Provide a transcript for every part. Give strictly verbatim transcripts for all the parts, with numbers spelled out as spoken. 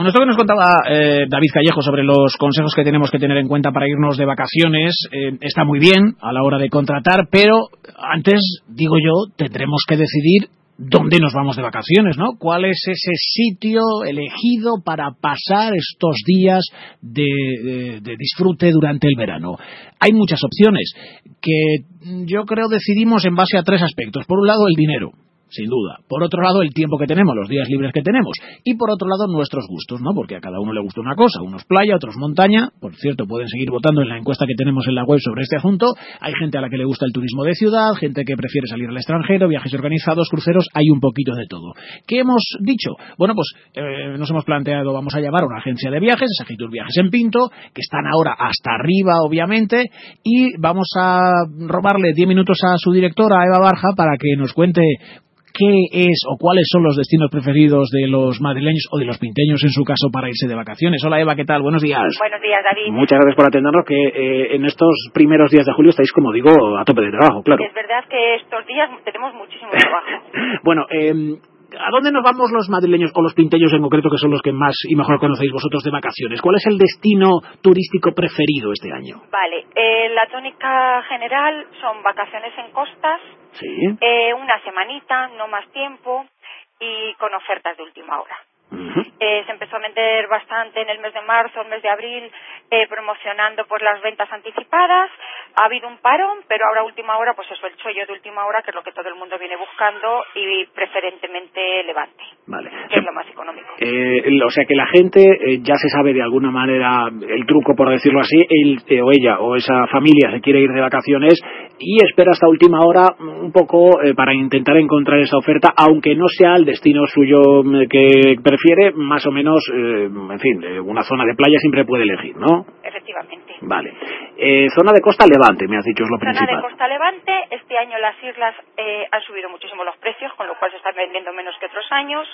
Bueno, esto que nos contaba eh, David Callejo sobre los consejos que tenemos que tener en cuenta para irnos de vacaciones eh, está muy bien a la hora de contratar, pero antes, digo yo, tendremos que decidir dónde nos vamos de vacaciones, ¿no? ¿Cuál es ese sitio elegido para pasar estos días de, de, de disfrute durante el verano? Hay muchas opciones que yo creo decidimos en base a tres aspectos. Por un lado, el dinero, sin duda. Por otro lado, el tiempo que tenemos, los días libres que tenemos. Y por otro lado, nuestros gustos, ¿no? Porque a cada uno le gusta una cosa. Unos playa, otros montaña. Por cierto, pueden seguir votando en la encuesta que tenemos en la web sobre este asunto. Hay gente a la que le gusta el turismo de ciudad, gente que prefiere salir al extranjero, viajes organizados, cruceros. Hay un poquito de todo. ¿Qué hemos dicho? Bueno, pues eh, nos hemos planteado, vamos a llamar a una agencia de viajes, Sagitur Viajes en Pinto, que están ahora hasta arriba, obviamente, y vamos a robarle diez minutos a su directora, Eva Barja, para que nos cuente qué es o cuáles son los destinos preferidos de los madrileños o de los pinteños en su caso para irse de vacaciones. Hola Eva, ¿qué tal? Buenos días. Buenos días, David. Muchas gracias por atendernos, que eh, en estos primeros días de julio estáis, como digo, a tope de trabajo, claro. Es verdad que estos días tenemos muchísimo trabajo. Bueno, eh, ¿a dónde nos vamos los madrileños o los pinteños en concreto, que son los que más y mejor conocéis vosotros de vacaciones? ¿Cuál es el destino turístico preferido este año? Vale, eh, la tónica general son vacaciones en costas, sí. eh, una semanita, no más tiempo, y con ofertas de última hora. Uh-huh. Eh, se empezó a vender bastante en el mes de marzo, el mes de abril, eh, promocionando por las ventas anticipadas. Ha habido un parón, pero ahora a última hora, pues eso, el chollo de última hora, que es lo que todo el mundo viene buscando, y preferentemente Levante, vale, que es lo más económico. Eh, o sea que la gente eh, ya se sabe de alguna manera el truco, por decirlo así, él eh, o ella o esa familia se quiere ir de vacaciones y espera hasta última hora un poco eh, para intentar encontrar esa oferta, aunque no sea el destino suyo que prefiere, más o menos, eh, en fin, eh, una zona de playa siempre puede elegir, ¿no? Efectivamente. Vale. Eh, zona de costa Levante, me has dicho, es lo zona principal. Zona de costa Levante. Este año las islas eh, han subido muchísimo los precios, con lo cual se están vendiendo menos que otros años,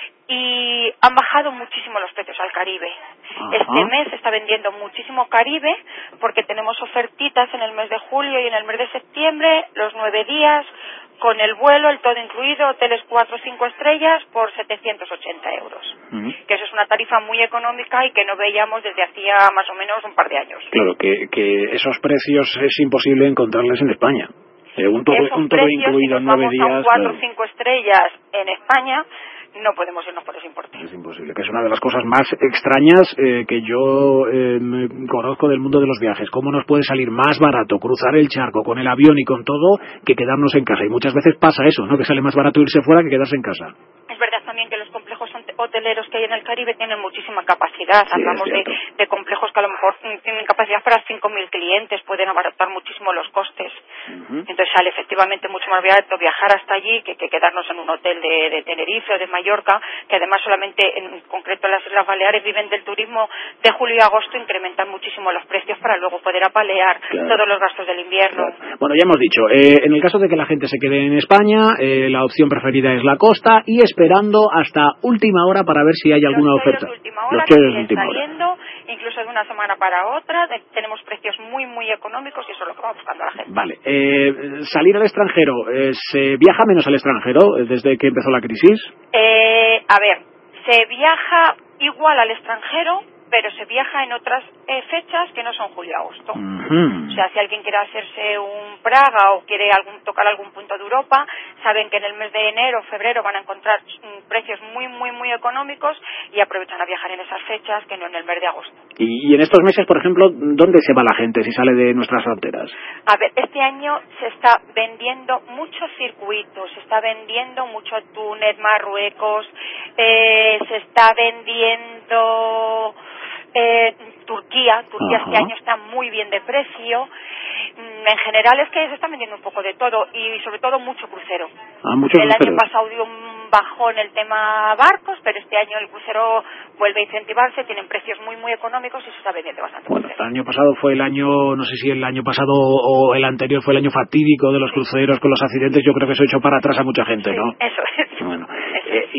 y han bajado muchísimo los precios al Caribe. Ajá. Este mes se está vendiendo muchísimo Caribe, porque tenemos ofertitas en el mes de julio y en el mes de septiembre, los nueve días, con el vuelo, el todo incluido, hoteles cuatro o cinco estrellas por setecientos ochenta euros. Uh-huh. Que eso es una tarifa muy económica y que no veíamos desde hacía más o menos un par de años. Claro, que, que esos precios es imposible encontrarles en España. Eh, un todo, esos un todo precios, incluido si en nueve días. A cuatro o cinco estrellas en España, no podemos irnos por ese importe. Es imposible, que es una de las cosas más extrañas eh, que yo eh, conozco del mundo de los viajes. ¿Cómo nos puede salir más barato cruzar el charco con el avión y con todo que quedarnos en casa? Y muchas veces pasa eso, ¿no? Que sale más barato irse fuera que quedarse en casa. Es verdad también que los complejos hoteleros que hay en el Caribe tienen muchísima capacidad. Sí, hablamos de, de complejos que a lo mejor tienen capacidad para cinco mil clientes, pueden abaratar muchísimo los costes. Uh-huh. Entonces sale efectivamente mucho más barato viajar hasta allí que, que quedarnos en un hotel de, de Tenerife o de Mallorca, que además solamente en concreto las Islas Baleares viven del turismo de julio y agosto, incrementan muchísimo los precios para luego poder apalear claro. todos los gastos del invierno. Claro. Bueno, ya hemos dicho, eh, en el caso de que la gente se quede en España, eh, la opción preferida es la costa, y esperando hasta última hora para ver si hay alguna los oferta. De última hora, los chollos que de última saliendo, hora. Incluso de una semana para otra, de, tenemos precios muy, muy económicos y eso es lo que va buscando la gente. Vale, eh, salir al extranjero, eh, ¿se viaja menos al extranjero desde que empezó la crisis? Eh, a ver, se viaja igual al extranjero, pero se viaja en otras eh, fechas que no son julio-agosto. Uh-huh. O sea, si alguien quiere hacerse un Praga o quiere algún, tocar algún punto de Europa, saben que en el mes de enero o febrero van a encontrar mm, precios muy, muy, muy económicos y aprovechan a viajar en esas fechas que no en el mes de agosto. Y, y en estos meses, por ejemplo, ¿dónde se va la gente si sale de nuestras fronteras? A ver, este año se está vendiendo muchos circuitos, se está vendiendo mucho Túnez, Marruecos, eh, se está vendiendo... Eh, Turquía, Turquía Ajá. este año está muy bien de precio. En general es que se está vendiendo un poco de todo y sobre todo mucho crucero. Ah, mucho el crucero. año pasado dio un bajón el tema barcos, pero este año el crucero vuelve a incentivarse, tienen precios muy muy económicos y se está vendiendo bastante. Bueno, el año pasado fue el año, no sé si el año pasado o el anterior fue el año fatídico de los cruceros con los accidentes. Yo creo que eso echó para atrás a mucha gente, sí, ¿no? Eso es. Bueno, eso eh, es.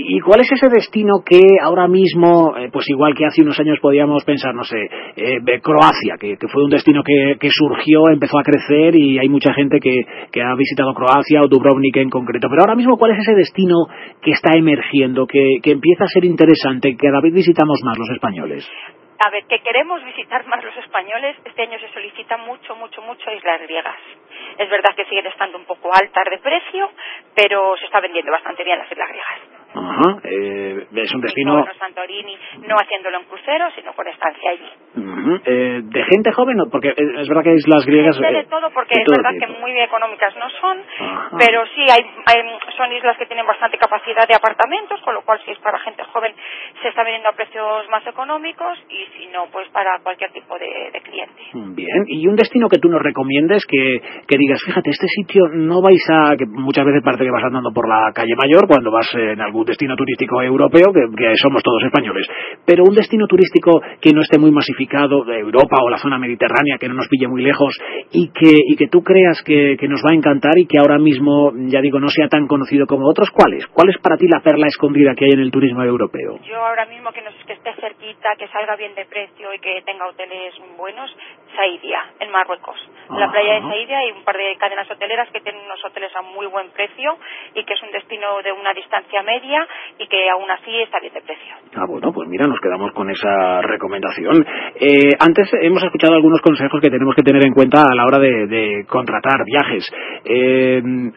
¿Y cuál es ese destino que ahora mismo, eh, pues igual que hace unos años podíamos pensar, no sé, eh, Croacia, que, que fue un destino que, que surgió, empezó a crecer y hay mucha gente que, que ha visitado Croacia o Dubrovnik en concreto, pero ahora mismo cuál es ese destino que está emergiendo, que, que empieza a ser interesante, que cada vez visitamos más los españoles? A ver, que queremos visitar más los españoles. Este año se solicita mucho, mucho, mucho islas griegas. Es verdad que siguen estando un poco altas de precio, pero se está vendiendo bastante bien las islas griegas. Ajá, eh, es un destino... Bueno, Santorini, no haciéndolo en crucero, sino con estancia allí. Uh-huh. eh, ¿De gente joven? Porque es verdad que islas griegas... Gente de todo, porque es verdad que muy económicas no son, Ajá. pero sí, hay, hay son islas que tienen bastante capacidad de apartamentos, con lo cual si es para gente joven se está vendiendo a precios más económicos y si no, pues para cualquier tipo de, de cliente. Bien, y un destino que tú nos recomiendes, que, que digas, fíjate, este sitio no vais a... que muchas veces parece que vas andando por la calle Mayor cuando vas en algún destino turístico europeo, que, que somos todos españoles, pero un destino turístico que no esté muy masificado, de Europa o la zona mediterránea, que no nos pille muy lejos y que, y que tú creas que, que nos va a encantar y que ahora mismo, ya digo, no sea tan conocido como otros. ¿Cuál es? ¿Cuál es para ti la perla escondida que hay en el turismo europeo? Yo ahora mismo que, nos, que esté cerquita, que salga bien de precio y que tenga hoteles buenos, Saidia, en Marruecos. En la playa de Saidia hay un par de cadenas hoteleras que tienen unos hoteles a muy buen precio y que es un destino de una distancia media y que aún así está bien de precio. Ah, bueno, pues mira, nos quedamos con esa recomendación. Eh, antes hemos escuchado algunos consejos que tenemos que tener en cuenta a la hora de, de contratar viajes. Eh,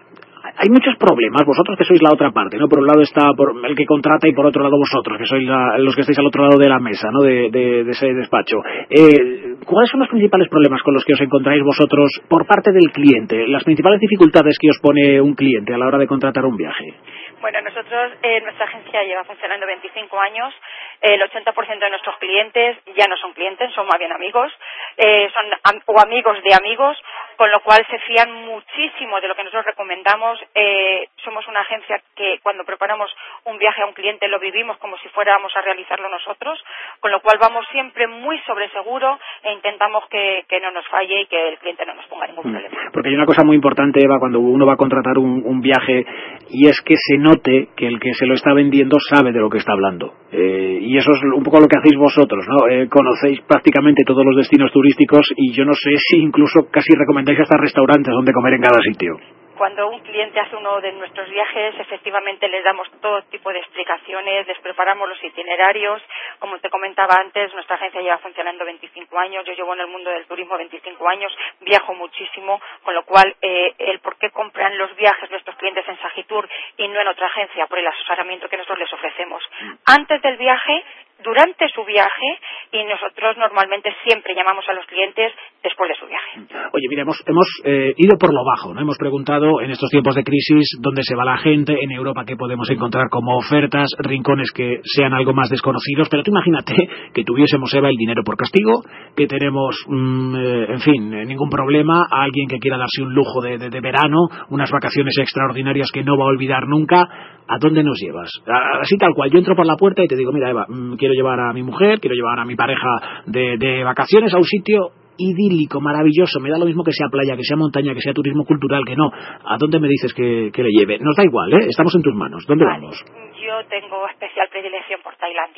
Hay muchos problemas, vosotros que sois la otra parte, ¿no? Por un lado está por el que contrata y por otro lado vosotros, que sois la, los que estáis al otro lado de la mesa, ¿no? De, de, de ese despacho. Eh, ¿Cuáles son los principales problemas con los que os encontráis vosotros por parte del cliente? Las principales dificultades que os pone un cliente a la hora de contratar un viaje. Bueno, nosotros, eh, nuestra agencia lleva funcionando veinticinco años. El ochenta por ciento de nuestros clientes ya no son clientes, son más bien amigos, eh, son am- o amigos de amigos, con lo cual se fían muchísimo de lo que nosotros recomendamos. Eh, somos una agencia que cuando preparamos un viaje a un cliente lo vivimos como si fuéramos a realizarlo nosotros, con lo cual vamos siempre muy sobre seguro e intentamos que, que no nos falle y que el cliente no nos ponga ningún problema. Porque hay una cosa muy importante, Eva, cuando uno va a contratar un, un viaje, y es que se note que el que se lo está vendiendo sabe de lo que está hablando. Eh, y eso es un poco lo que hacéis vosotros, ¿no? Eh, conocéis prácticamente todos los destinos turísticos y yo no sé si incluso casi recomendáis hasta restaurantes donde comer en cada sitio. Cuando un cliente hace uno de nuestros viajes, efectivamente les damos todo tipo de explicaciones, les preparamos los itinerarios. Como te comentaba antes, nuestra agencia lleva funcionando veinticinco años, yo llevo en el mundo del turismo veinticinco años, viajo muchísimo, con lo cual eh, el por qué compran los viajes nuestros clientes en Sagitur y no en otra agencia, por el asesoramiento que nosotros les ofrecemos. Antes del viaje, durante su viaje, y nosotros normalmente siempre llamamos a los clientes después de su viaje. Oye, mira, hemos, hemos eh, ido por lo bajo, ¿no? Hemos preguntado en estos tiempos de crisis dónde se va la gente, en Europa qué podemos encontrar como ofertas, rincones que sean algo más desconocidos, pero tú imagínate que tuviésemos, Eva, el dinero por castigo, que tenemos, mmm, eh, en fin, eh, ningún problema, a alguien que quiera darse un lujo de, de, de verano, unas vacaciones extraordinarias que no va a olvidar nunca. ¿A dónde nos llevas? Así tal cual, yo entro por la puerta y te digo, mira, Eva, mmm, quiero llevar a mi mujer, quiero llevar a mi pareja de, de vacaciones a un sitio idílico, maravilloso, me da lo mismo que sea playa, que sea montaña, que sea turismo cultural, que no. ¿A dónde me dices que, que le lleve? Nos da igual, ¿eh? Estamos en tus manos. ¿Dónde vale. vamos? Yo tengo especial predilección por Tailandia.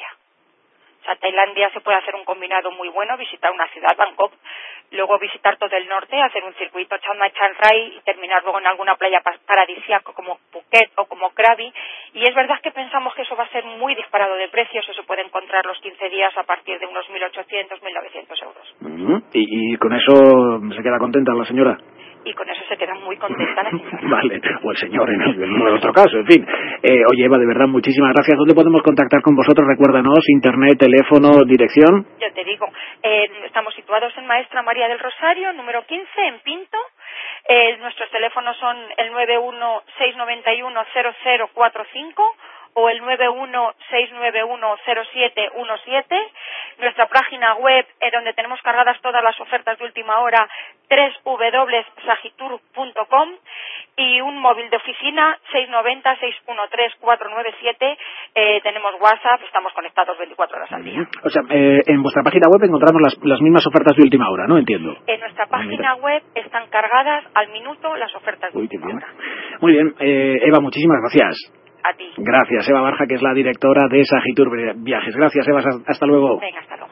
O sea, Tailandia se puede hacer un combinado muy bueno, visitar una ciudad, Bangkok, luego visitar todo el norte, hacer un circuito Chiang Mai, Chiang Rai y terminar luego en alguna playa paradisíaca como Phuket o como Krabi. Y es verdad que pensamos que eso va a ser muy disparado de precios, eso se puede encontrar los quince días a partir de unos mil ochocientos, mil novecientos euros. Uh-huh. ¿Y, ¿Y con eso se queda contenta la señora? Y con eso se queda muy contenta la señora. Vale, o el señor en, el, en otro caso, en fin. Eh, oye, Eva, de verdad, muchísimas gracias. ¿Dónde podemos contactar con vosotros? Recuérdanos, internet, teléfono, dirección. Yo te digo, eh, estamos situados en Maestra María del Rosario, número quince, en Pinto. Eh, nuestros teléfonos son el nueve uno seis nueve uno cero cero cuatro cinco o el nueve uno seis nueve uno cero siete uno siete. Nuestra página web, eh, donde tenemos cargadas todas las ofertas de última hora, doble u doble u doble u punto sagitur punto com, y un móvil de oficina seis nueve cero seis uno tres cuatro nueve siete. Eh, tenemos WhatsApp, estamos conectados veinticuatro horas al día. O sea, eh, en vuestra página web encontramos las, las mismas ofertas de última hora, ¿no? Entiendo. En nuestra página web están cargadas al minuto las ofertas de Uy, qué última bien. hora. Muy bien, eh, Eva, muchísimas gracias. a ti. Gracias, Eva Barja, que es la directora de Sagitur Viajes. Gracias, Eva, hasta luego. Venga, hasta luego.